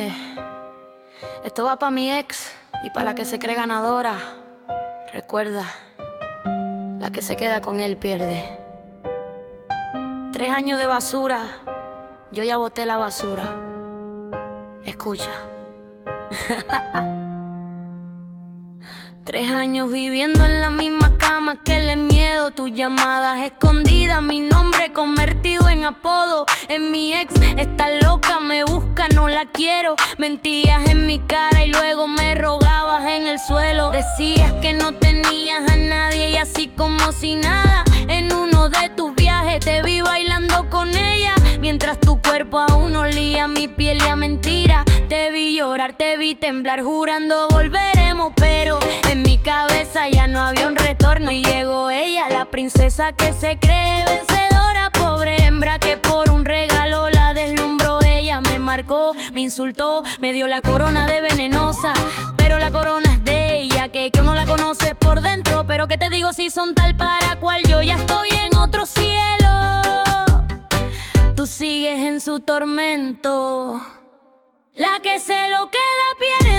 Esto va pa' mi ex y pa' la que se cree ganadora. Recuerda, la que se queda con él pierde. 3 años de basura, yo ya boté la basura. Escucha. 3 años viviendo en la misma cama, que le miedo. Tus llamadas escondidas, mi nombre convertido en apodo. En mi ex está loca, me busca, no la quiero. Mentías en mi cara y luego me rogabas en el suelo. Decías que no tenías a nadie y así como si nada. En uno de tus viajes te vi bailando con ella, mientras tu cuerpo aún olía mi piel y a mentira. Te vi llorar, te vi temblar, jurando volveremos, pero en mi cabeza ya no había un retorno. Y llegó ella, la princesa que se cree vencedora. Pobre hembra que por un regalo la deslumbró. Ella me marcó, me insultó, me dio la corona de venenosa. Pero la corona es de ella, que uno la conoce por dentro. Pero que te digo, si son tal para cual, yo ya estoy en otro cielo. Tú sigues en su tormento. La que se lo queda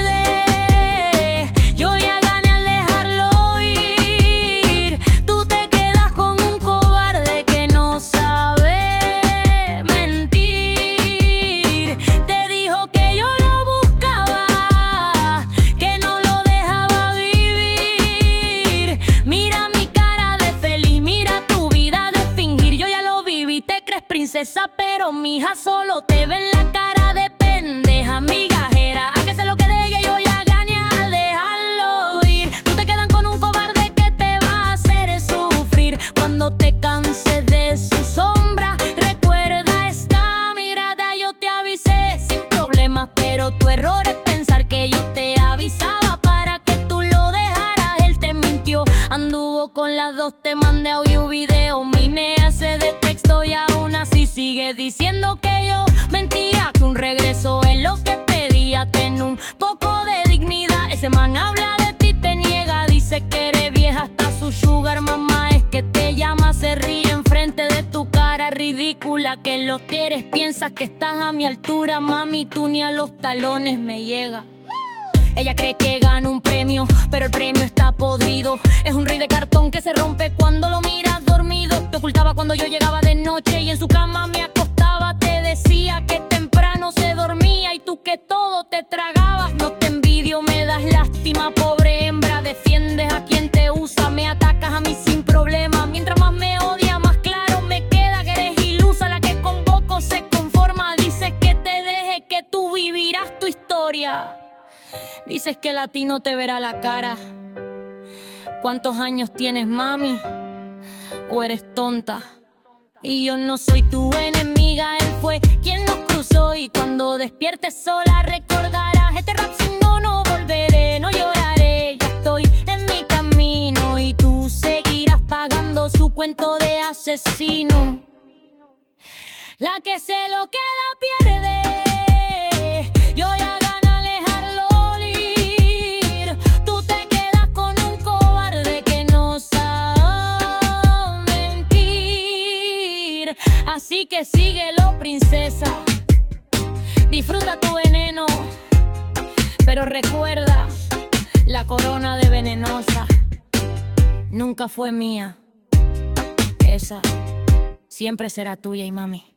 pierde. Yo ya gané al dejarlo ir. Tú te quedas con un cobarde que no sabe mentir. Te dijo que yo lo buscaba, que no lo dejaba vivir. Mira mi cara de feliz, mira tu vida de fingir. Yo ya lo viví, te crees princesa, pero mija, solo te ven la cara de pendeja, migajera. A que se lo quede ella, yo ya gané al dejarlo ir. Tú te quedan con un cobarde que te va a hacer sufrir. Cuando te canses de su sombra, recuerda esta mirada. Yo te avisé sin problemas, pero tu error es pensar que yo te avisaba para que tú lo dejaras. Él te mintió, anduvo con las dos, te mandé audio, video, me hace de texto y aún así sigue diciendo que yo mentía, que un regreso es lo que pedía. Ten un poco de dignidad. Ese man habla de ti, te niega, dice que eres vieja, hasta su sugar mamá es que te llama, se ríe enfrente de tu cara ridícula. Que en los quieres piensas que estás a mi altura, mami, tú ni a los talones me llega. Ella cree que gana un premio, pero el premio está podrido. Es un rey de cartón que se rompe cuando lo miras dormido. Te ocultaba cuando yo llegaba de noche y en su cama me acostaba. Te decía que temprano se dormía y tú que todo te tragabas. No te envidio, me das lástima, pobre hembra. Defiendes a quien te usa, me atacas a mí sin problema. Mientras más me odia, más claro me queda que eres ilusa. La que con poco se conforma. Dices que te deje, que tú vivirás tu historia. Dices que a ti no te verá la cara. ¿Cuántos años tienes, mami? ¿O eres tonta? Y yo no soy tu enemiga, él fue quien nos cruzó. Y cuando despiertes sola recordarás este rap sin no volveré, no lloraré. Ya estoy en mi camino y tú seguirás pagando su cuento de asesino. La que se lo queda pierde. Yo ya gané al dejarlo ir. Tú te quedas con un cobarde que no sabe mentir. Así que síguelo, princesa. Disfruta tu veneno, pero recuerda, la corona de venenosa nunca fue mía. Esa siempre será tuya y mami.